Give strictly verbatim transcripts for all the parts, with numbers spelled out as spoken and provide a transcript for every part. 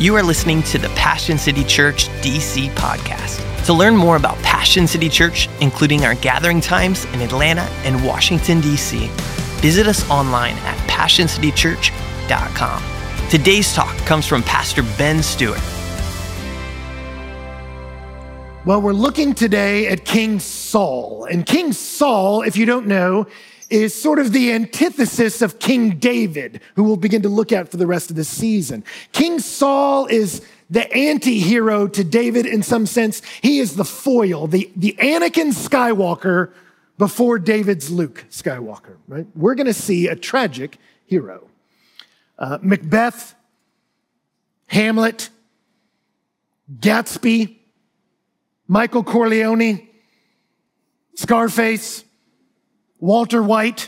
You are listening to the Passion City Church D C podcast. To learn more about Passion City Church, including our gathering times in Atlanta and Washington, D C, visit us online at passion city church dot com. Today's talk comes from Pastor Ben Stewart. Well, we're looking today at King Saul. And King Saul, if you don't know, is sort of the antithesis of King David, who we'll begin to look at for the rest of the season. King Saul is the anti-hero to David in some sense. He is the foil, the, the Anakin Skywalker before David's Luke Skywalker, right? We're going to see a tragic hero. Uh, Macbeth, Hamlet, Gatsby, Michael Corleone, Scarface, Walter White,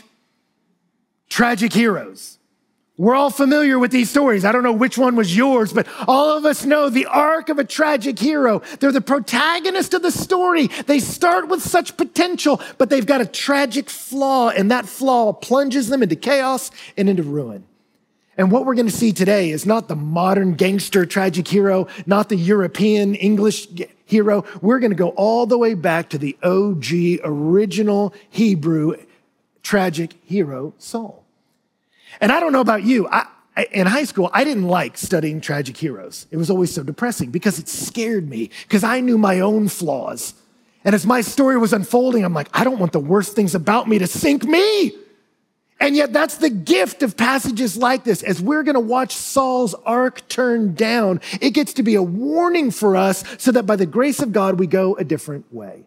tragic heroes. We're all familiar with these stories. I don't know which one was yours, but all of us know the arc of a tragic hero. They're the protagonist of the story. They start with such potential, but they've got a tragic flaw, and that flaw plunges them into chaos and into ruin. And what we're going to see today is not the modern gangster tragic hero, not the European English hero. We're going to go all the way back to the O G original Hebrew tragic hero, Saul. And I don't know about you. I, I, in high school, I didn't like studying tragic heroes. It was always so depressing because it scared me because I knew my own flaws. And as my story was unfolding, I'm like, I don't want the worst things about me to sink me. And yet that's the gift of passages like this. As we're going to watch Saul's arc turn down, it gets to be a warning for us so that by the grace of God, we go a different way.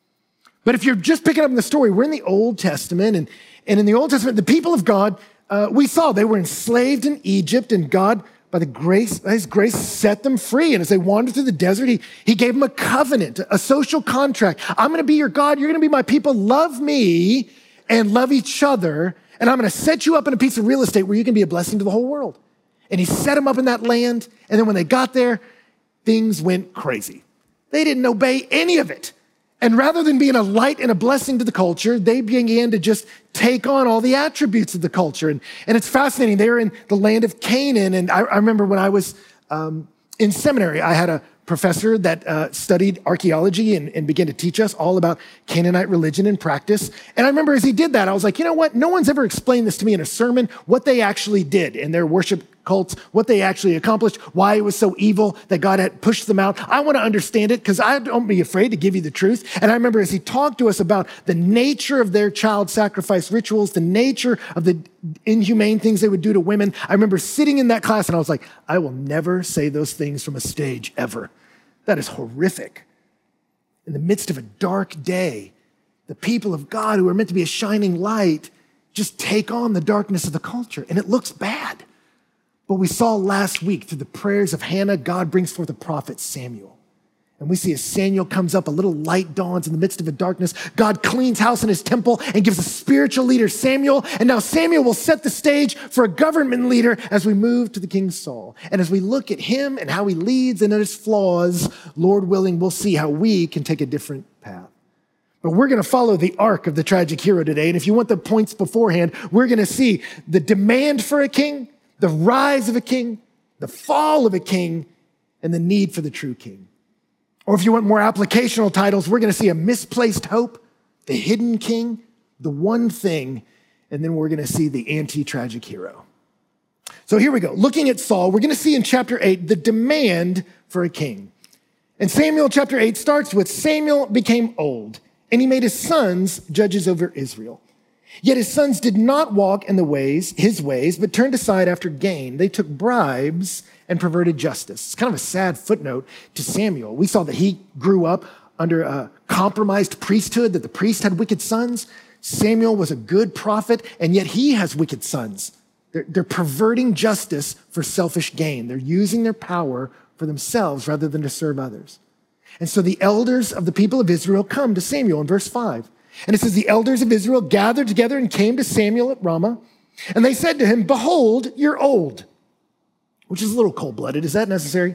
But if you're just picking up in the story, we're in the Old Testament. And, and in the Old Testament, the people of God, uh, we saw they were enslaved in Egypt, and God, by the grace, by his grace, set them free. And as they wandered through the desert, he, he gave them a covenant, a social contract. I'm going to be your God. You're going to be my people. Love me and love each other. And I'm going to set you up in a piece of real estate where you can be a blessing to the whole world. And he set them up in that land. And then when they got there, things went crazy. They didn't obey any of it. And rather than being a light and a blessing to the culture, they began to just take on all the attributes of the culture. And, and it's fascinating. They were in the land of Canaan. And I, I remember when I was um, in seminary, I had a professor that uh, studied archaeology and, and began to teach us all about Canaanite religion and practice. And I remember as he did that, I was like, you know what? No one's ever explained this to me in a sermon, what they actually did in their worship cults, what they actually accomplished, why it was so evil that God had pushed them out. I want to understand it because I don't be afraid to give you the truth. And I remember as he talked to us about the nature of their child sacrifice rituals, the nature of the inhumane things they would do to women. I remember sitting in that class and I was like, I will never say those things from a stage ever. That is horrific. In the midst of a dark day, the people of God who are meant to be a shining light just take on the darkness of the culture, and it looks bad. But we saw last week through the prayers of Hannah, God brings forth the prophet Samuel. And we see as Samuel comes up, a little light dawns in the midst of a darkness. God cleans house in his temple and gives a spiritual leader, Samuel. And now Samuel will set the stage for a government leader as we move to the King Saul. And as we look at him and how he leads and at his flaws, Lord willing, we'll see how we can take a different path. But we're going to follow the arc of the tragic hero today. And if you want the points beforehand, we're going to see the demand for a king, the rise of a king, the fall of a king, and the need for the true king. Or if you want more applicational titles, we're going to see a misplaced hope, the hidden king, the one thing, and then we're going to see the anti-tragic hero. So here we go. Looking at Saul, we're going to see in chapter eight the demand for a king. And Samuel chapter eight starts with Samuel became old, and he made his sons judges over Israel. Yet his sons did not walk in the ways, his ways, but turned aside after gain. They took bribes and perverted justice. It's kind of a sad footnote to Samuel. We saw that he grew up under a compromised priesthood, that the priest had wicked sons. Samuel was a good prophet, and yet he has wicked sons. They're, they're perverting justice for selfish gain. They're using their power for themselves rather than to serve others. And so the elders of the people of Israel come to Samuel in verse five. And it says, the elders of Israel gathered together and came to Samuel at Ramah. And they said to him, behold, you're old. Which is a little cold-blooded. Is that necessary?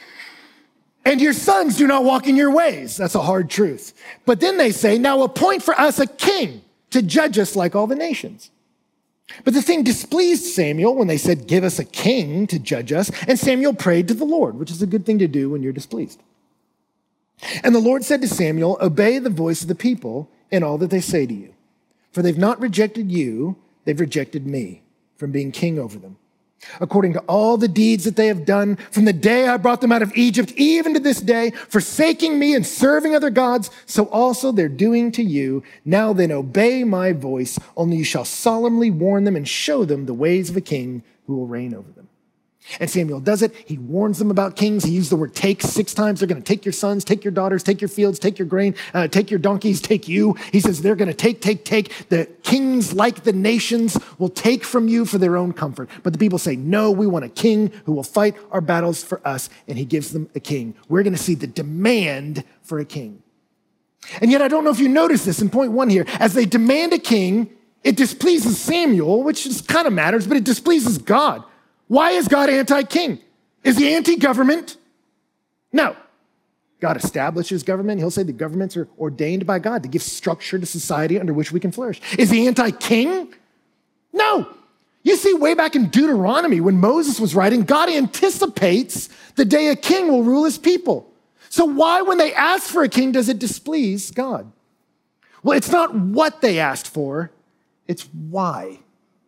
And your sons do not walk in your ways. That's a hard truth. But then they say, now appoint for us a king to judge us like all the nations. But the thing displeased Samuel when they said, give us a king to judge us. And Samuel prayed to the Lord, which is a good thing to do when you're displeased. And the Lord said to Samuel, obey the voice of the people in all that they say to you. For they've not rejected you, they've rejected me from being king over them. According to all the deeds that they have done from the day I brought them out of Egypt, even to this day, forsaking me and serving other gods, so also they're doing to you. Now then obey my voice, only you shall solemnly warn them and show them the ways of a king who will reign over them. And Samuel does it. He warns them about kings. He used the word take six times. They're going to take your sons, take your daughters, take your fields, take your grain, uh, take your donkeys, take you. He says they're going to take, take, take. The kings, like the nations, will take from you for their own comfort. But the people say, no, we want a king who will fight our battles for us. And he gives them a king. We're going to see the demand for a king. And yet I don't know if you notice this in point one here. As they demand a king, it displeases Samuel, which just kind of matters, but it displeases God. Why is God anti-king? Is he anti-government? No. God establishes government. He'll say the governments are ordained by God to give structure to society under which we can flourish. Is he anti-king? No. You see, way back in Deuteronomy, when Moses was writing, God anticipates the day a king will rule his people. So why, when they ask for a king, does it displease God? Well, it's not what they asked for, it's why.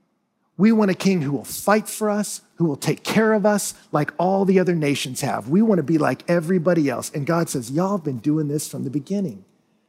We want a king who will fight for us, who will take care of us like all the other nations have. We want to be like everybody else. And God says, y'all have been doing this from the beginning.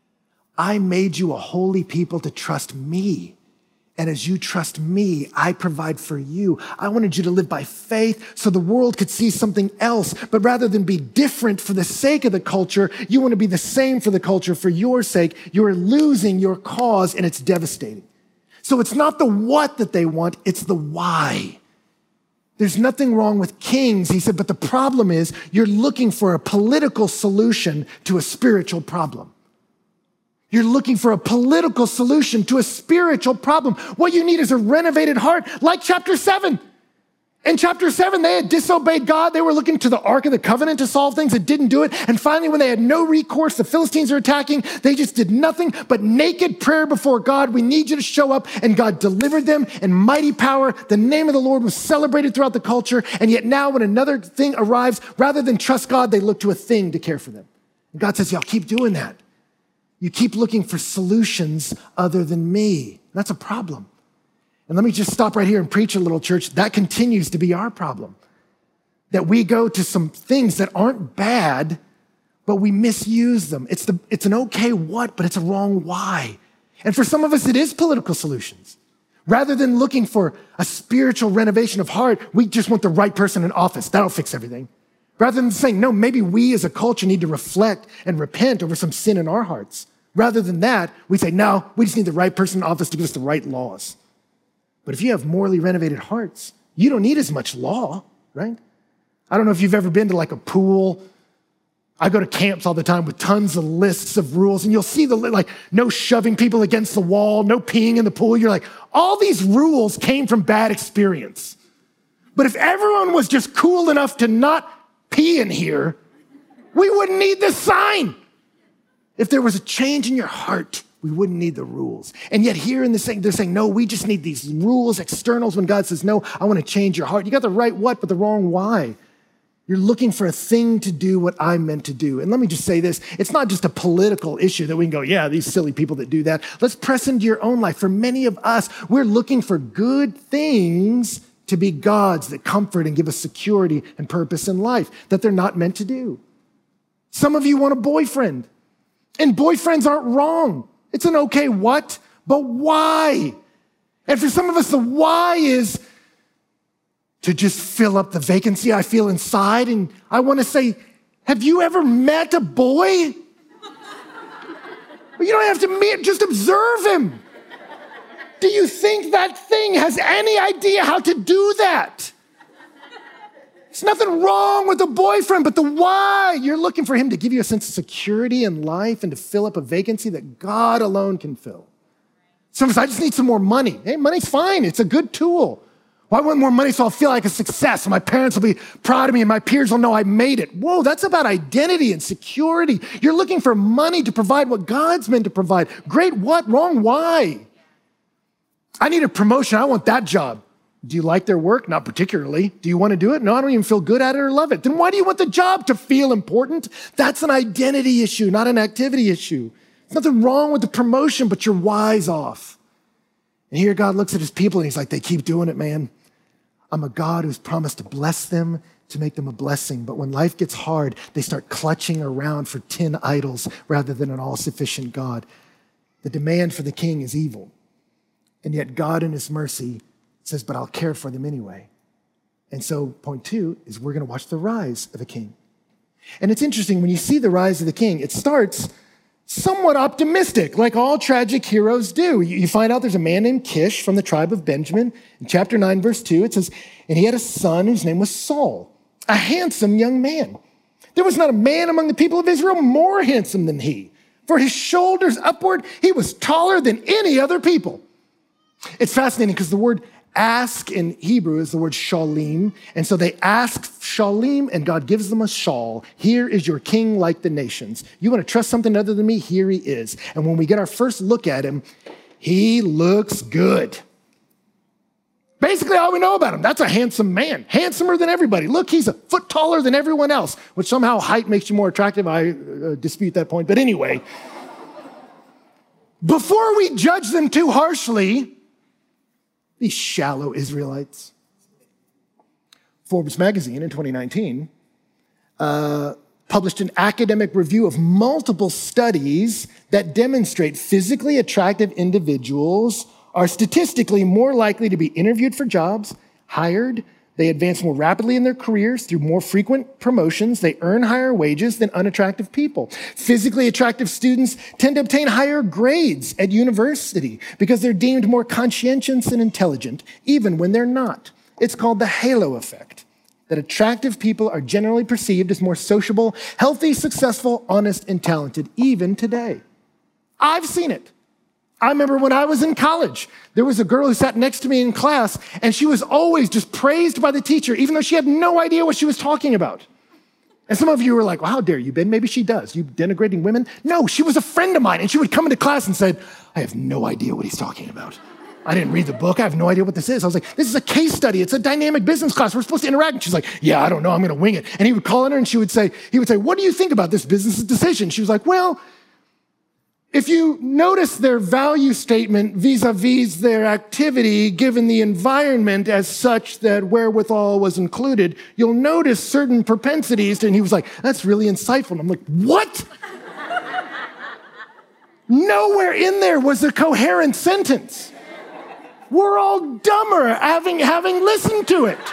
I made you a holy people to trust me. And as you trust me, I provide for you. I wanted you to live by faith so the world could see something else. But rather than be different for the sake of the culture, you want to be the same for the culture for your sake. You're losing your cause, and it's devastating. So it's not the what that they want, it's the why. There's nothing wrong with kings, he said, but the problem is you're looking for a political solution to a spiritual problem. You're looking for a political solution to a spiritual problem. What you need is a renovated heart, like chapter seven. In chapter seven, they had disobeyed God. They were looking to the Ark of the Covenant to solve things. It didn't do it. And finally, when they had no recourse, the Philistines are attacking. They just did nothing but naked prayer before God. We need you to show up. And God delivered them in mighty power. The name of the Lord was celebrated throughout the culture. And yet now when another thing arrives, rather than trust God, they look to a thing to care for them. And God says, y'all keep doing that. You keep looking for solutions other than me. That's a problem. And let me just stop right here and preach a little, church. That continues to be our problem. That we go to some things that aren't bad, but we misuse them. It's, the, it's an okay what, but it's a wrong why. And for some of us, it is political solutions. Rather than looking for a spiritual renovation of heart, we just want the right person in office. That'll fix everything. Rather than saying, no, maybe we as a culture need to reflect and repent over some sin in our hearts. Rather than that, we say, no, we just need the right person in office to give us the right laws. But if you have morally renovated hearts, you don't need as much law, right? I don't know if you've ever been to like a pool. I go to camps all the time with tons of lists of rules, and you'll see the like no shoving people against the wall, no peeing in the pool. You're like, all these rules came from bad experience. But if everyone was just cool enough to not pee in here, we wouldn't need this sign. If there was a change in your heart, we wouldn't need the rules. And yet here in this thing, they're saying, no, we just need these rules, externals, when God says, no, I want to change your heart. You got the right what, but the wrong why. You're looking for a thing to do what I'm meant to do. And let me just say this. It's not just a political issue that we can go, yeah, these silly people that do that. Let's press into your own life. For many of us, we're looking for good things to be gods that comfort and give us security and purpose in life that they're not meant to do. Some of you want a boyfriend, and boyfriends aren't wrong. It's an okay what, but why? And for some of us, the why is to just fill up the vacancy I feel inside. And I want to say, have you ever met a boy? You don't have to meet, just observe him. Do you think that thing has any idea how to do that? There's nothing wrong with a boyfriend, but the why. You're looking for him to give you a sense of security in life and to fill up a vacancy that God alone can fill. Some of us, I just need some more money. Hey, money's fine. It's a good tool. Well, I want more money so I'll feel like a success and my parents will be proud of me and my peers will know I made it. Whoa, that's about identity and security. You're looking for money to provide what God's meant to provide. Great what, wrong why. I need a promotion. I want that job. Do you like their work? Not particularly. Do you want to do it? No, I don't even feel good at it or love it. Then why do you want the job? To feel important? That's an identity issue, not an activity issue. There's nothing wrong with the promotion, but your why's off. And here God looks at his people and he's like, they keep doing it, man. I'm a God who's promised to bless them, to make them a blessing. But when life gets hard, they start clutching around for ten idols rather than an all-sufficient God. The demand for the king is evil. And yet God in his mercy says, but I'll care for them anyway. And so point two is we're going to watch the rise of a king. And it's interesting, when you see the rise of the king, it starts somewhat optimistic, like all tragic heroes do. You find out there's a man named Kish from the tribe of Benjamin. In chapter nine, verse two, it says, and he had a son whose name was Saul, a handsome young man. There was not a man among the people of Israel more handsome than he. For his shoulders upward, he was taller than any other people. It's fascinating because the word ask in Hebrew is the word shalim. And so they ask shalim and God gives them a shawl. Here is your king like the nations. You want to trust something other than me? Here he is. And when we get our first look at him, he looks good. Basically all we know about him, that's a handsome man, handsomer than everybody. Look, he's a foot taller than everyone else, which somehow height makes you more attractive. I uh, dispute that point. But anyway, before we judge them too harshly, these shallow Israelites. Forbes magazine in twenty nineteen uh, published an academic review of multiple studies that demonstrate physically attractive individuals are statistically more likely to be interviewed for jobs, hired, they advance more rapidly in their careers through more frequent promotions, they earn higher wages than unattractive people. Physically attractive students tend to obtain higher grades at university because they're deemed more conscientious and intelligent, even when they're not. It's called the halo effect, that attractive people are generally perceived as more sociable, healthy, successful, honest, and talented, even today. I've seen it. I remember when I was in college, there was a girl who sat next to me in class, and she was always just praised by the teacher, even though she had no idea what she was talking about. And some of you were like, well, how dare you, Ben? Maybe she does. You denigrating women? No, she was a friend of mine, and she would come into class and said, I have no idea what he's talking about. I didn't read the book. I have no idea what this is. I was like, this is a case study. It's a dynamic business class. We're supposed to interact. And she's like, yeah, I don't know. I'm going to wing it. And he would call on her, and she would say, he would say, what do you think about this business decision? She was like, well, if you notice their value statement vis-a-vis their activity, given the environment as such that wherewithal was included, you'll notice certain propensities. And he was like, that's really insightful. And I'm like, what? Nowhere in there was a coherent sentence. We're all dumber having, having listened to it.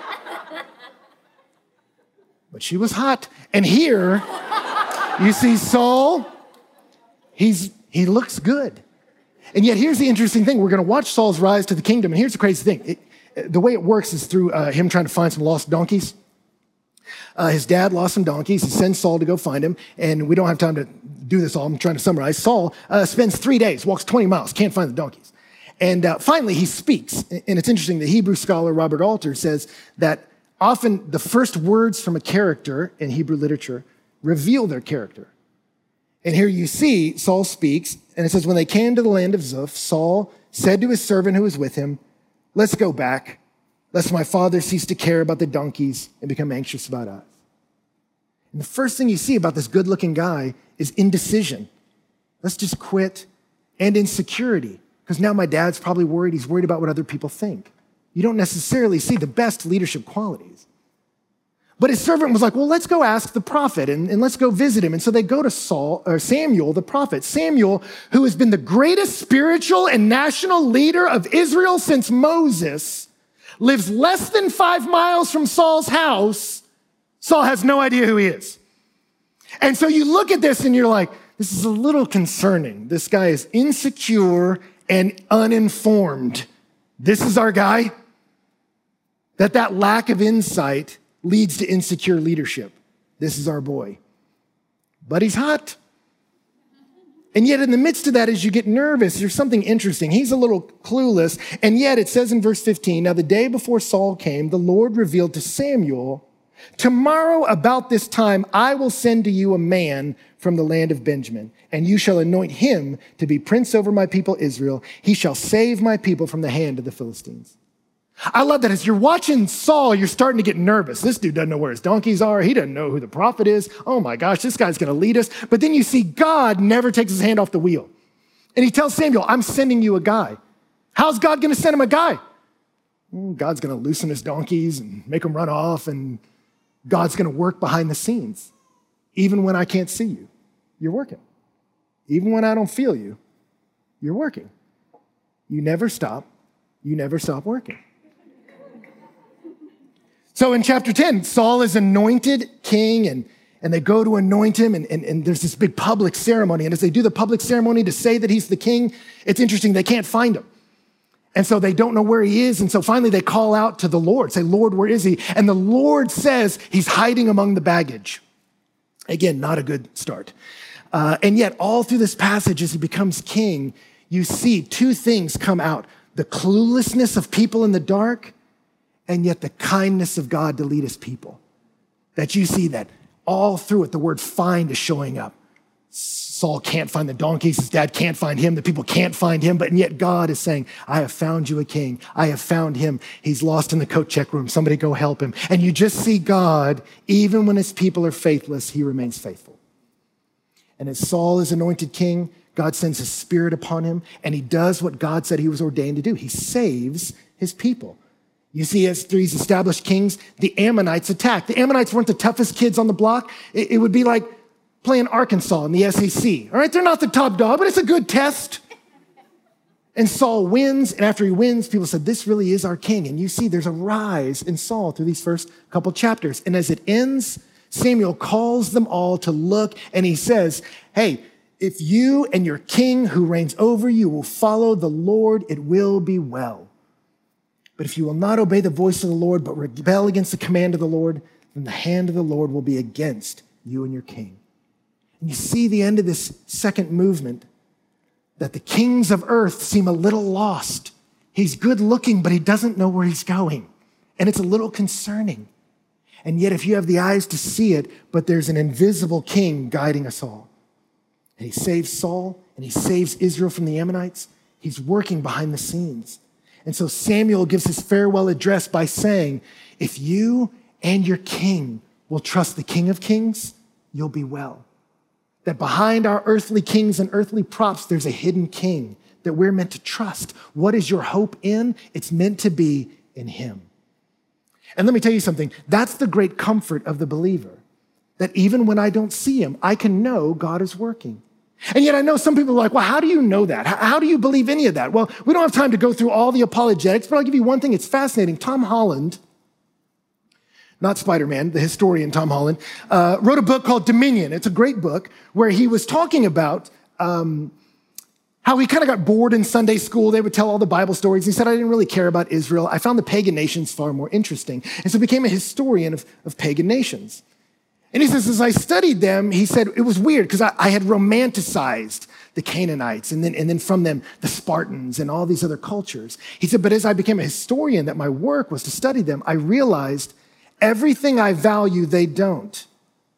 But she was hot. And here, you see Saul. He's, he looks good. And yet here's the interesting thing. We're going to watch Saul's rise to the kingdom. And here's the crazy thing. It, the way it works is through uh, him trying to find some lost donkeys. Uh, his dad lost some donkeys. He sends Saul to go find him. And we don't have time to do this all. I'm trying to summarize. Saul uh, spends three days, walks twenty miles, can't find the donkeys. And uh, finally he speaks. And it's interesting. The Hebrew scholar Robert Alter says that often the first words from a character in Hebrew literature reveal their character. And here you see Saul speaks, and it says, when they came to the land of Zuph, Saul said to his servant who was with him, let's go back, lest my father cease to care about the donkeys and become anxious about us. And the first thing you see about this good-looking guy is indecision. Let's just quit, and insecurity, because now my dad's probably worried. He's worried about what other people think. You don't necessarily see the best leadership qualities. But his servant was like, well, let's go ask the prophet and, and let's go visit him. And so they go to Saul, or Samuel, the prophet. Samuel, who has been the greatest spiritual and national leader of Israel since Moses, lives less than five miles from Saul's house. Saul has no idea who he is. And so you look at this and you're like, this is a little concerning. This guy is insecure and uninformed. This is our guy. That that lack of insight leads to insecure leadership. This is our boy. But he's hot. And yet in the midst of that, as you get nervous, there's something interesting. He's a little clueless. And yet it says in verse fifteen, now the day before Saul came, the Lord revealed to Samuel Tomorrow about this time, I will send to you a man from the land of Benjamin, and you shall anoint him to be prince over my people Israel. He shall save my people from the hand of the Philistines. I love that. As you're watching Saul, you're starting to get nervous. This dude doesn't know where his donkeys are. He doesn't know who the prophet is. Oh my gosh, this guy's going to lead us. But then you see God never takes his hand off the wheel. And he tells Samuel, I'm sending you a guy. How's God going to send him a guy? God's going to loosen his donkeys and make them run off, and God's going to work behind the scenes. Even when I can't see you, you're working. Even when I don't feel you, you're working. You never stop. You never stop working. So in chapter ten, Saul is anointed king, and, and they go to anoint him, and, and, and there's this big public ceremony. And as they do the public ceremony to say that he's the king, it's interesting, they can't find him. And so they don't know where he is. And so finally they call out to the Lord, say, Lord, where is he? And the Lord says he's hiding among the baggage. Again, not a good start. Uh, and yet all through this passage, as he becomes king, you see two things come out: the cluelessness of people in the dark, and yet the kindness of God to lead his people. That you see that all through it, the word find is showing up. Saul can't find the donkeys. His dad can't find him. The people can't find him. But yet God is saying, I have found you a king. I have found him. He's lost in the coat check room. Somebody go help him. And you just see God, even when his people are faithless, he remains faithful. And as Saul is anointed king, God sends his spirit upon him, and he does what God said he was ordained to do. He saves his people. You see, as these established kings, the Ammonites attack. The Ammonites weren't the toughest kids on the block. It, it would be like playing Arkansas in the S E C. All right, they're not the top dog, but it's a good test. And Saul wins, and after he wins, people said, this really is our king. And you see there's a rise in Saul through these first couple chapters. And as it ends, Samuel calls them all to look, and he says, hey, if you and your king who reigns over you will follow the Lord, it will be well. But if you will not obey the voice of the Lord, but rebel against the command of the Lord, then the hand of the Lord will be against you and your king. And you see the end of this second movement, that the kings of earth seem a little lost. He's good looking, but he doesn't know where he's going. And it's a little concerning. And yet if you have the eyes to see it, but there's an invisible king guiding us all. And he saves Saul, and he saves Israel from the Ammonites. He's working behind the scenes. And so Samuel gives his farewell address by saying, if you and your king will trust the King of Kings, you'll be well. That behind our earthly kings and earthly props, there's a hidden king that we're meant to trust. What is your hope in? It's meant to be in him. And let me tell you something. That's the great comfort of the believer, that even when I don't see him, I can know God is working. And yet I know some people are like, well, how do you know that? How do you believe any of that? Well, we don't have time to go through all the apologetics, but I'll give you one thing. It's fascinating. Tom Holland, not Spider-Man, the historian Tom Holland, uh, wrote a book called Dominion. It's a great book where he was talking about um, how he kind of got bored in Sunday school. They would tell all the Bible stories. He said, I didn't really care about Israel. I found the pagan nations far more interesting. And so became a historian of, of pagan nations. And he says, as I studied them, he said, it was weird because I, I had romanticized the Canaanites and then, and then from them, the Spartans and all these other cultures. He said, but as I became a historian, that my work was to study them, I realized everything I value, they don't.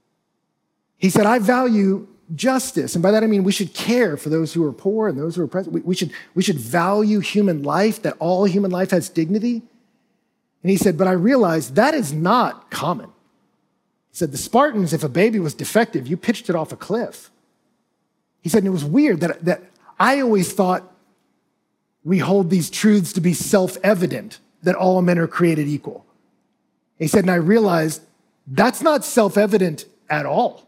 He said, I value justice. And by that, I mean, we should care for those who are poor and those who are oppressed. We, we should, we should value human life, that all human life has dignity. And he said, but I realized that is not common. He said, the Spartans, if a baby was defective, you pitched it off a cliff. He said, and it was weird that, that I always thought we hold these truths to be self-evident, that all men are created equal. He said, and I realized that's not self-evident at all.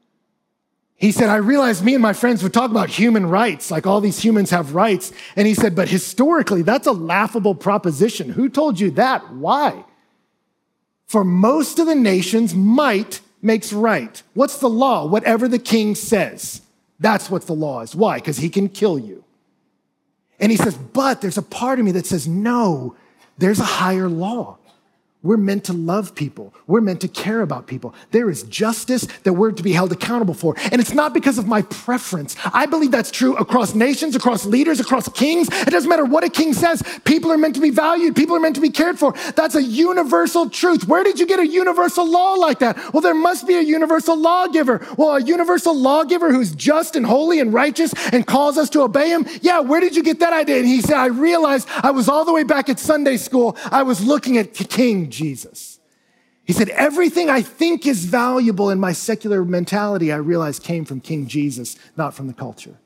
He said, I realized me and my friends would talk about human rights, like all these humans have rights. And he said, but historically, that's a laughable proposition. Who told you that? Why? For most of the nations, might makes right. What's the law? Whatever the king says. That's what the law is. Why? Because he can kill you. And he says, but there's a part of me that says, no, there's a higher law. We're meant to love people. We're meant to care about people. There is justice that we're to be held accountable for. And it's not because of my preference. I believe that's true across nations, across leaders, across kings. It doesn't matter what a king says. People are meant to be valued. People are meant to be cared for. That's a universal truth. Where did you get a universal law like that? Well, there must be a universal lawgiver. Well, a universal lawgiver who's just and holy and righteous and calls us to obey him. Yeah, where did you get that idea? And he said, I realized I was all the way back at Sunday school. I was looking at King Jesus. He said, everything I think is valuable in my secular mentality, I realized came from King Jesus, not from the culture.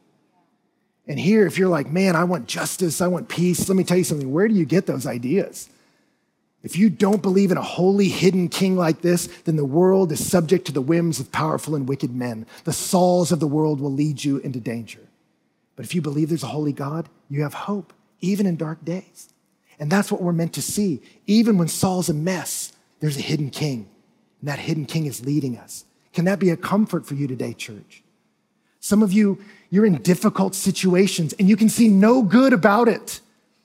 And here, if you're like, man, I want justice, I want peace, let me tell you something. Where do you get those ideas? If you don't believe in a holy, hidden king like this, then the world is subject to the whims of powerful and wicked men. The Sauls of the world will lead you into danger. But if you believe there's a holy God, you have hope, even in dark days. And that's what we're meant to see. Even when Saul's a mess, there's a hidden king. And that hidden king is leading us. Can that be a comfort for you today, church? Some of you, you're in difficult situations and you can see no good about it.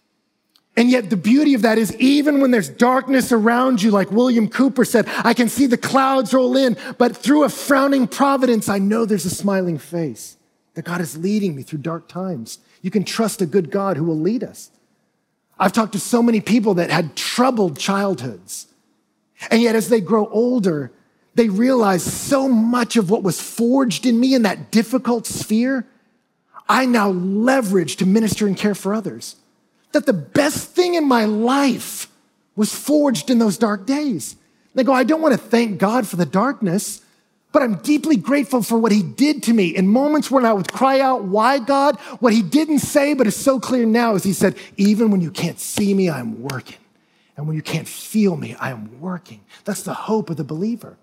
And yet the beauty of that is even when there's darkness around you, like William Cooper said, I can see the clouds roll in, but through a frowning providence, I know there's a smiling face, that God is leading me through dark times. You can trust a good God who will lead us. I've talked to so many people that had troubled childhoods. And yet as they grow older, they realize so much of what was forged in me in that difficult sphere, I now leverage to minister and care for others. That the best thing in my life was forged in those dark days. They go, I don't want to thank God for the darkness, but I'm deeply grateful for what he did to me. In moments when I would cry out, why God? What he didn't say, but is so clear now, is he said, even when you can't see me, I'm working. And when you can't feel me, I am working. That's the hope of the believer.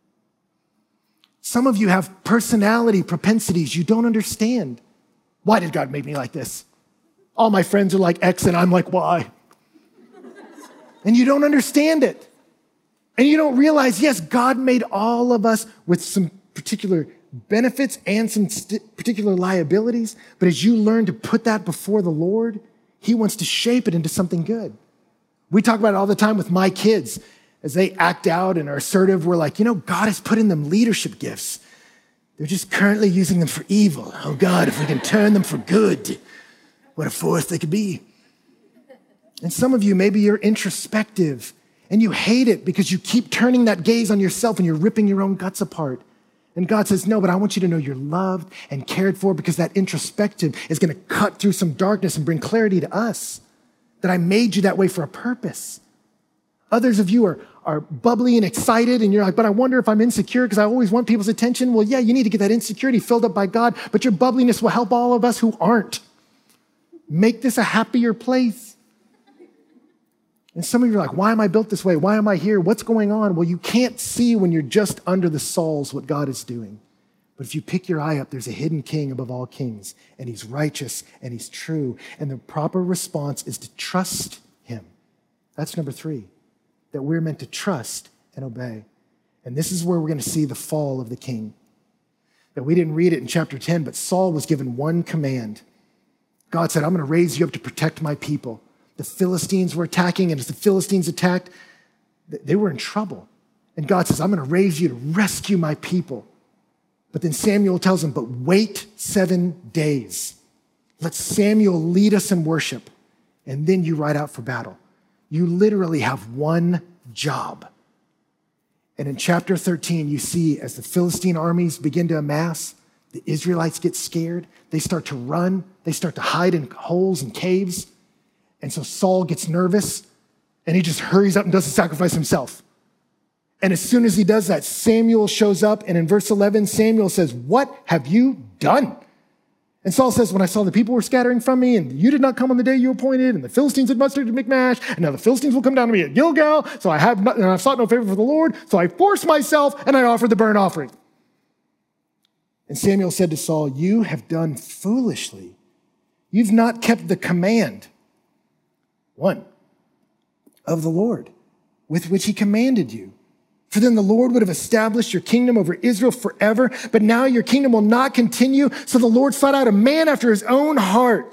Some of you have personality propensities you don't understand. Why did God make me like this? All my friends are like X and I'm like Y. And you don't understand it. And you don't realize, yes, God made all of us with some particular benefits and some st- particular liabilities. But as you learn to put that before the Lord, he wants to shape it into something good. We talk about it all the time with my kids. As they act out and are assertive, we're like, you know, God has put in them leadership gifts. They're just currently using them for evil. Oh God, if we can turn them for good, what a force they could be. And some of you, maybe you're introspective and you hate it because you keep turning that gaze on yourself and you're ripping your own guts apart. And God says, no, but I want you to know you're loved and cared for because that introspective is going to cut through some darkness and bring clarity to us. That I made you that way for a purpose. Others of you are, are bubbly and excited and you're like, but I wonder if I'm insecure because I always want people's attention. Well, yeah, you need to get that insecurity filled up by God, but your bubbliness will help all of us who aren't. Make this a happier place. And some of you are like, why am I built this way? Why am I here? What's going on? Well, you can't see when you're just under the Sauls what God is doing. But if you pick your eye up, there's a hidden king above all kings, and he's righteous and he's true. And the proper response is to trust him. That's number three, that we're meant to trust and obey. And this is where we're going to see the fall of the king. That we didn't read it in chapter ten, but Saul was given one command. God said, I'm going to raise you up to protect my people. The Philistines were attacking, and as the Philistines attacked, they were in trouble. And God says, I'm going to raise you to rescue my people. But then Samuel tells him, but wait seven days. Let Samuel lead us in worship, and then you ride out for battle. You literally have one job. And in chapter thirteen, you see as the Philistine armies begin to amass, the Israelites get scared. They start to run. They start to hide in holes and caves. And so Saul gets nervous, and he just hurries up and does the sacrifice himself. And as soon as he does that, Samuel shows up, and in verse eleven, Samuel says, what have you done? And Saul says, when I saw the people were scattering from me, and you did not come on the day you appointed, and the Philistines had mustered at Michmash, and now the Philistines will come down to me at Gilgal, so I have not, and I've sought no favor for the Lord, so I forced myself, and I offered the burnt offering. And Samuel said to Saul, you have done foolishly. You've not kept the command, one, of the Lord, with which he commanded you. For then the Lord would have established your kingdom over Israel forever, but now your kingdom will not continue. So the Lord sought out a man after his own heart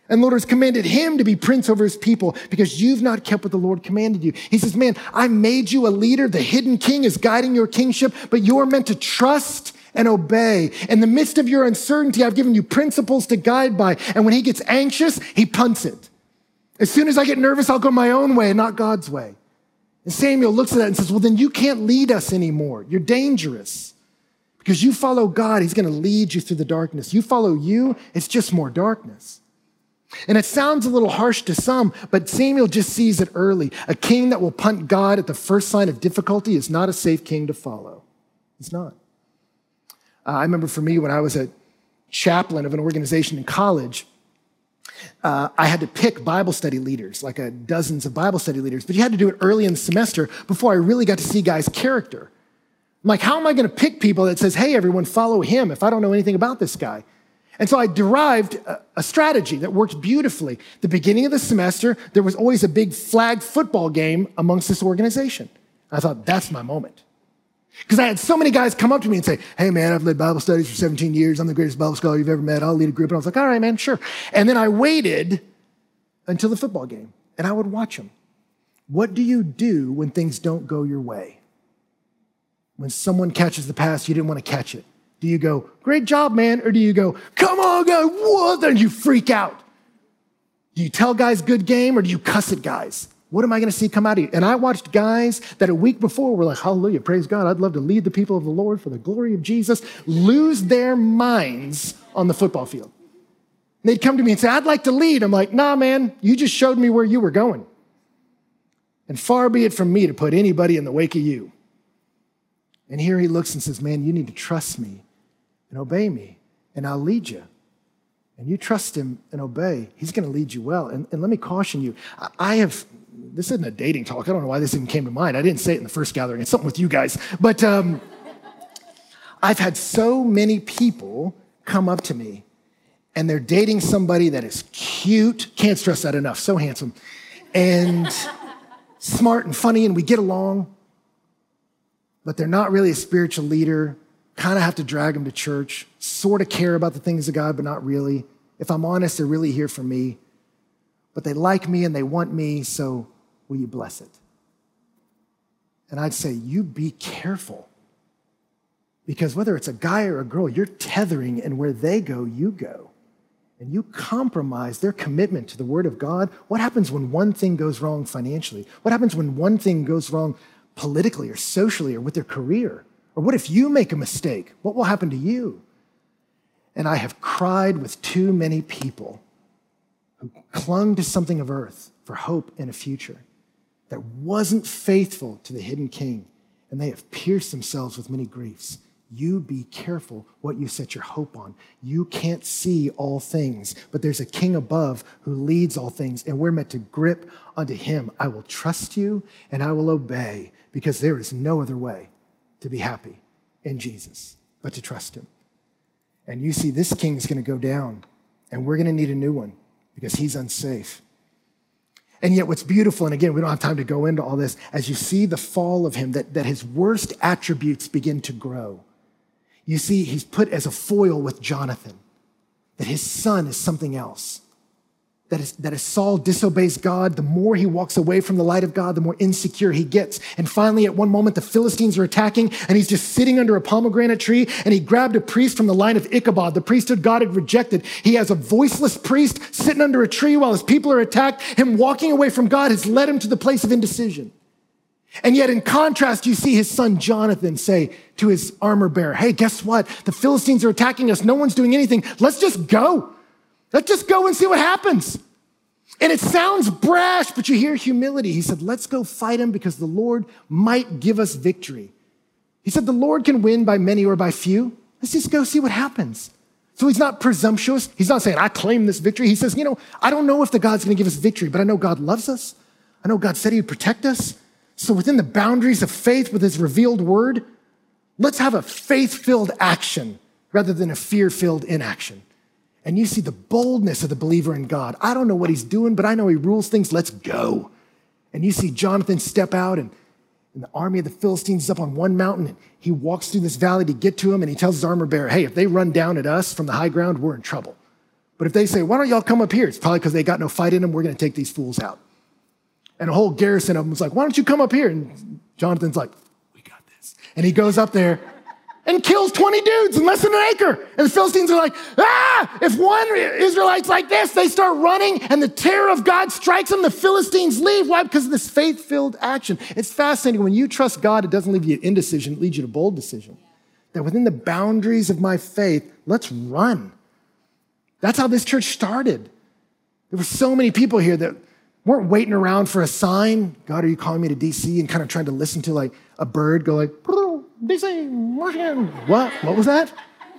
And the Lord has commanded him to be prince over his people because you've not kept what the Lord commanded you. He says, man, I made you a leader. The hidden king is guiding your kingship, but you're meant to trust and obey. In the midst of your uncertainty, I've given you principles to guide by. And when he gets anxious, he punts it. As soon as I get nervous, I'll go my own way and not God's way. And Samuel looks at that and says, well, then you can't lead us anymore. You're dangerous. Because you follow God, he's going to lead you through the darkness. You follow you, it's just more darkness. And it sounds a little harsh to some, but Samuel just sees it early. A king that will punt God at the first sign of difficulty is not a safe king to follow. It's not. Uh, I remember for me when I was a chaplain of an organization in college, uh, I had to pick Bible study leaders, like a dozens of Bible study leaders, but you had to do it early in the semester before I really got to see guys' character. I'm like, how am I going to pick people that says, hey, everyone, follow him if I don't know anything about this guy? And so I derived a, a strategy that worked beautifully. The beginning of the semester, there was always a big flag football game amongst this organization. I thought, that's my moment. Because I had so many guys come up to me and say, hey, man, I've led Bible studies for seventeen years. I'm the greatest Bible scholar you've ever met. I'll lead a group. And I was like, all right, man, sure. And then I waited until the football game, and I would watch them. What do you do when things don't go your way? When someone catches the pass, you didn't want to catch it. Do you go, great job, man? Or do you go, come on, guy, what? Then you freak out. Do you tell guys good game or do you cuss at guys? What am I going to see come out of you? And I watched guys that a week before were like, hallelujah, praise God. I'd love to lead the people of the Lord for the glory of Jesus, lose their minds on the football field. And they'd come to me and say, I'd like to lead. I'm like, nah, man, you just showed me where you were going. And far be it from me to put anybody in the wake of you. And here he looks and says, man, you need to trust me and obey me, and I'll lead you. And you trust him and obey, he's going to lead you well. And, and let me caution you, I have, this isn't a dating talk. I don't know why this even came to mind. I didn't say it in the first gathering. It's something with you guys. But um, I've had so many people come up to me, and they're dating somebody that is cute, can't stress that enough, so handsome, and smart and funny, and we get along, but they're not really a spiritual leader. Kind of have to drag them to church, sort of care about the things of God, but not really. If I'm honest, they're really here for me. But they like me and they want me, so will you bless it? And I'd say, you be careful. Because whether it's a guy or a girl, you're tethering, and where they go, you go. And you compromise their commitment to the Word of God. What happens when one thing goes wrong financially? What happens when one thing goes wrong politically or socially or with their career? Or what if you make a mistake? What will happen to you? And I have cried with too many people who clung to something of earth for hope and a future that wasn't faithful to the hidden king, and they have pierced themselves with many griefs. You be careful what you set your hope on. You can't see all things, but there's a king above who leads all things, and we're meant to grip onto him. I will trust you and I will obey, because there is no other way to be happy in Jesus, but to trust him. And you see, this king's going to go down, and we're going to need a new one because he's unsafe. And yet what's beautiful, and again, we don't have time to go into all this, as you see the fall of him, that, that his worst attributes begin to grow. You see, he's put as a foil with Jonathan, that his son is something else. That is, that as Saul disobeys God, the more he walks away from the light of God, the more insecure he gets. And finally, at one moment, the Philistines are attacking, and he's just sitting under a pomegranate tree, and he grabbed a priest from the line of Ichabod, the priesthood God had rejected. He has a voiceless priest sitting under a tree while his people are attacked. Him walking away from God has led him to the place of indecision. And yet, in contrast, you see his son Jonathan say to his armor bearer, hey, guess what? The Philistines are attacking us. No one's doing anything. Let's just go. Let's just go and see what happens. And it sounds brash, but you hear humility. He said, let's go fight him because the Lord might give us victory. He said, the Lord can win by many or by few. Let's just go see what happens. So he's not presumptuous. He's not saying, I claim this victory. He says, you know, I don't know if the God's going to give us victory, but I know God loves us. I know God said he would protect us. So within the boundaries of faith with his revealed word, let's have a faith-filled action rather than a fear-filled inaction. And you see the boldness of the believer in God. I don't know what he's doing, but I know he rules things. Let's go. And you see Jonathan step out, and, and the army of the Philistines is up on one mountain, and he walks through this valley to get to him, and he tells his armor bearer, hey, if they run down at us from the high ground, we're in trouble. But if they say, why don't y'all come up here? It's probably because they got no fight in them. We're going to take these fools out. And a whole garrison of them was like, why don't you come up here? And Jonathan's like, we got this. And he goes up there and kills twenty dudes in less than an acre. And the Philistines are like, ah! If one Israelite's like this, they start running and the terror of God strikes them. The Philistines leave. Why? Because of this faith-filled action. It's fascinating. When you trust God, it doesn't leave you indecision. It leads you to bold decision. That within the boundaries of my faith, let's run. That's how this church started. There were so many people here that weren't waiting around for a sign. God, are you calling me to D C? And kind of trying to listen to like a bird go like, D C, Washington. What? What was that?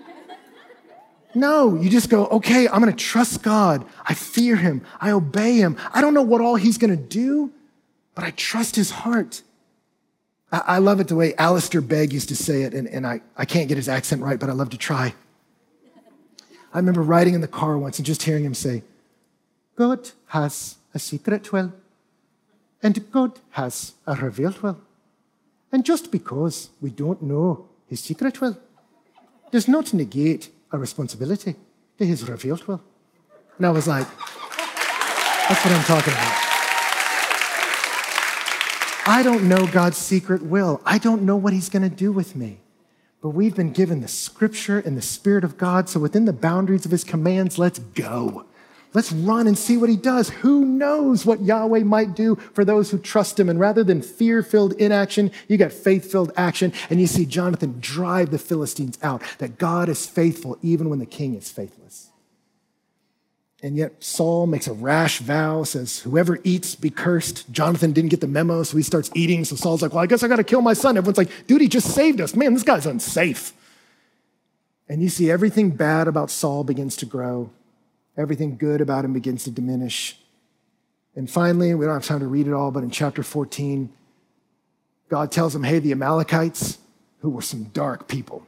No, you just go, okay, I'm going to trust God. I fear him. I obey him. I don't know what all he's going to do, but I trust his heart. I, I love it the way Alistair Begg used to say it, and, and I, I can't get his accent right, but I love to try. I remember riding in the car once and just hearing him say, God has a secret will, and God has a revealed will. And just because we don't know his secret will does not negate our responsibility to his revealed will. And I was like, that's what I'm talking about. I don't know God's secret will. I don't know what he's going to do with me. But we've been given the scripture and the Spirit of God, so within the boundaries of his commands, let's go. Let's run and see what he does. Who knows what Yahweh might do for those who trust him? And rather than fear-filled inaction, you got faith-filled action. And you see Jonathan drive the Philistines out, that God is faithful even when the king is faithless. And yet Saul makes a rash vow, says, whoever eats be cursed. Jonathan didn't get the memo, so he starts eating. So Saul's like, well, I guess I got to kill my son. Everyone's like, dude, he just saved us. Man, this guy's unsafe. And you see everything bad about Saul begins to grow. Everything good about him begins to diminish. And finally, we don't have time to read it all, but in chapter fourteen, God tells him, hey, the Amalekites, who were some dark people,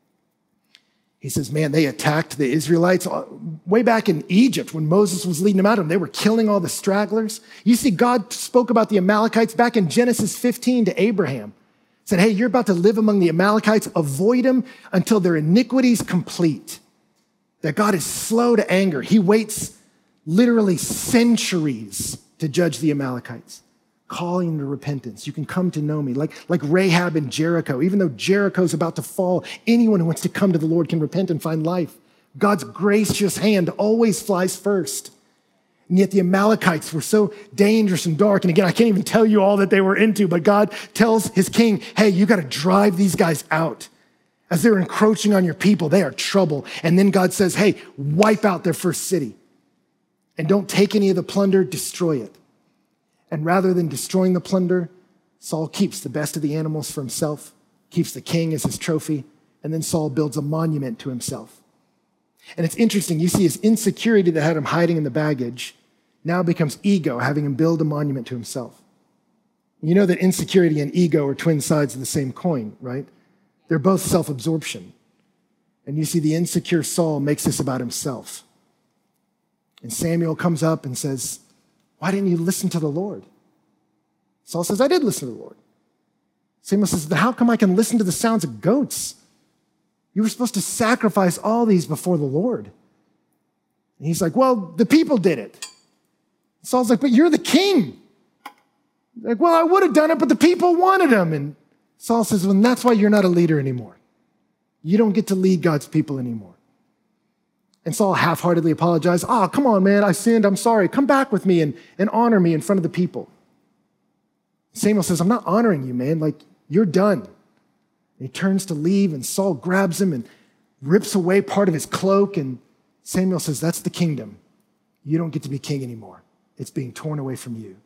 he says, man, they attacked the Israelites way back in Egypt when Moses was leading them out of them. They were killing all the stragglers. You see, God spoke about the Amalekites back in Genesis fifteen to Abraham. He said, hey, you're about to live among the Amalekites. Avoid them until their iniquity's complete. That God is slow to anger. He waits literally centuries to judge the Amalekites, calling them to repentance. You can come to know me, like, like Rahab in Jericho. Even though Jericho's about to fall, anyone who wants to come to the Lord can repent and find life. God's gracious hand always flies first. And yet the Amalekites were so dangerous and dark. And again, I can't even tell you all that they were into, but God tells his king, hey, you got to drive these guys out. As they're encroaching on your people, they are trouble. And then God says, hey, wipe out their first city. And don't take any of the plunder, destroy it. And rather than destroying the plunder, Saul keeps the best of the animals for himself, keeps the king as his trophy, and then Saul builds a monument to himself. And it's interesting, you see his insecurity that had him hiding in the baggage now becomes ego, having him build a monument to himself. You know that insecurity and ego are twin sides of the same coin, right? They're both self-absorption. And you see the insecure Saul makes this about himself. And Samuel comes up and says, why didn't you listen to the Lord? Saul says, I did listen to the Lord. Samuel says, how come I can listen to the sounds of goats? You were supposed to sacrifice all these before the Lord. And he's like, well, the people did it. Saul's like, but you're the king. Like, well, I would have done it, but the people wanted him. And Saul says, well, that's why you're not a leader anymore. You don't get to lead God's people anymore. And Saul half-heartedly apologized. Oh, come on, man, I sinned, I'm sorry. Come back with me and, and honor me in front of the people. Samuel says, I'm not honoring you, man. Like, you're done. And he turns to leave, and Saul grabs him and rips away part of his cloak. And Samuel says, that's the kingdom. You don't get to be king anymore. It's being torn away from you.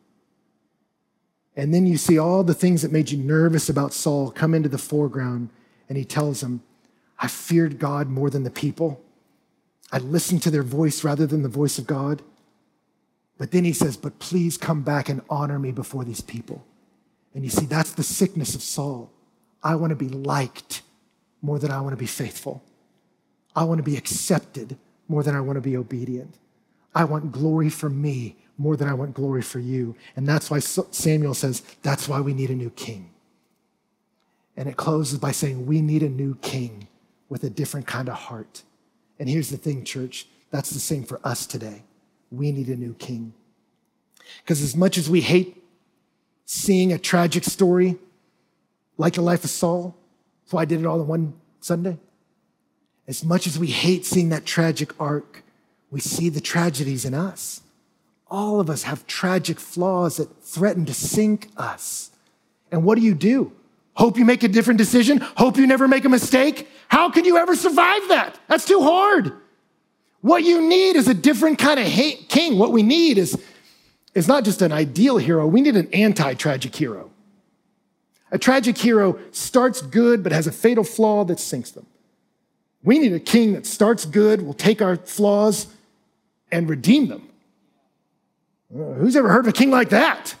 And then you see all the things that made you nervous about Saul come into the foreground, and he tells him, I feared God more than the people. I listened to their voice rather than the voice of God. But then he says, but please come back and honor me before these people. And you see, that's the sickness of Saul. I want to be liked more than I want to be faithful. I want to be accepted more than I want to be obedient. I want glory for me more than I want glory for you. And that's why Samuel says, that's why we need a new king. And it closes by saying, we need a new king with a different kind of heart. And here's the thing, church. That's the same for us today. We need a new king. Because as much as we hate seeing a tragic story like the life of Saul, that's why I did it all in one Sunday. As much as we hate seeing that tragic arc, we see the tragedies in us. All of us have tragic flaws that threaten to sink us. And what do you do? Hope you make a different decision? Hope you never make a mistake? How can you ever survive that? That's too hard. What you need is a different kind of hate king. What we need is, is not just an ideal hero. We need an anti-tragic hero. A tragic hero starts good but has a fatal flaw that sinks them. We need a king that starts good, will take our flaws and redeem them. Uh, who's ever heard of a king like that?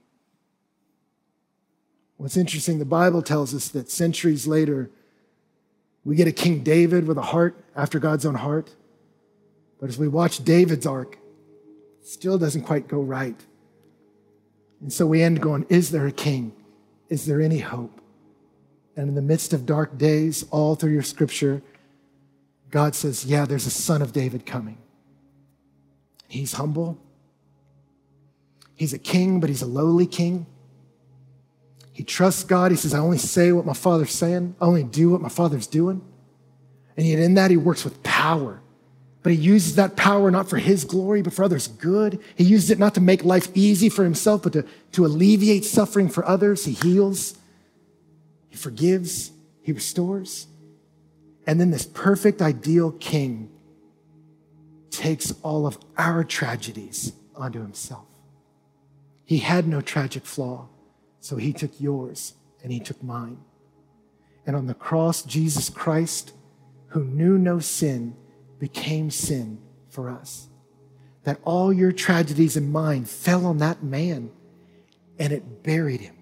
What's interesting, the Bible tells us that centuries later, we get a King David with a heart after God's own heart. But as we watch David's arc, it still doesn't quite go right. And so we end going, is there a king? Is there any hope? And in the midst of dark days, all through your scripture, God says, yeah, there's a son of David coming. He's humble. He's a king, but he's a lowly king. He trusts God. He says, I only say what my Father's saying. I only do what my Father's doing. And yet in that, he works with power. But he uses that power not for his glory, but for others' good. He uses it not to make life easy for himself, but to, to alleviate suffering for others. He heals. He forgives. He restores. And then this perfect, ideal king takes all of our tragedies onto himself. He had no tragic flaw, so he took yours and he took mine. And on the cross, Jesus Christ, who knew no sin, became sin for us. That all your tragedies and mine fell on that man and it buried him.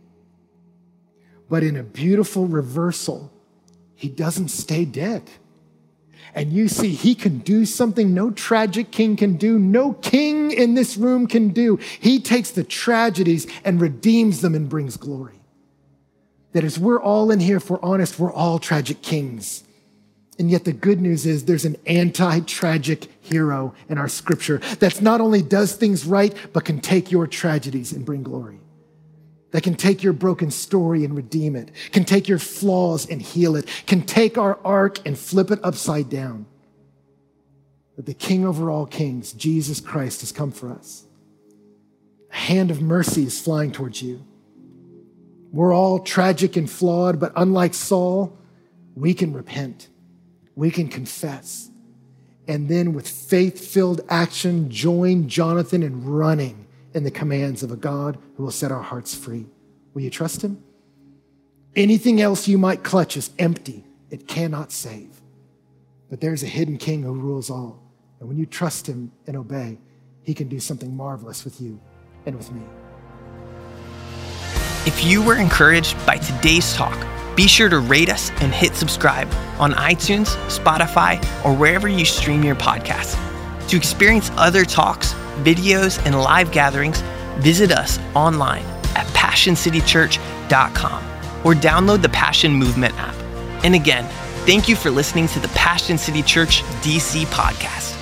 But in a beautiful reversal, he doesn't stay dead. And you see, he can do something no tragic king can do, no king in this room can do. He takes the tragedies and redeems them and brings glory. That as we're all in here, if we're honest, we're all tragic kings. And yet the good news is there's an anti-tragic hero in our scripture that's not only does things right, but can take your tragedies and bring glory. That can take your broken story and redeem it, can take your flaws and heal it, can take our arc and flip it upside down. That the King over all kings, Jesus Christ, has come for us. A hand of mercy is flying towards you. We're all tragic and flawed, but unlike Saul, we can repent. We can confess. And then with faith-filled action, join Jonathan in running in the commands of a God who will set our hearts free. Will you trust him? Anything else you might clutch is empty. It cannot save. But there's a hidden king who rules all. And when you trust him and obey, he can do something marvelous with you and with me. If you were encouraged by today's talk, be sure to rate us and hit subscribe on iTunes, Spotify, or wherever you stream your podcasts. To experience other talks, videos, and live gatherings, visit us online at passion city church dot com or download the Passion Movement app. And again, thank you for listening to the Passion City Church D C podcast.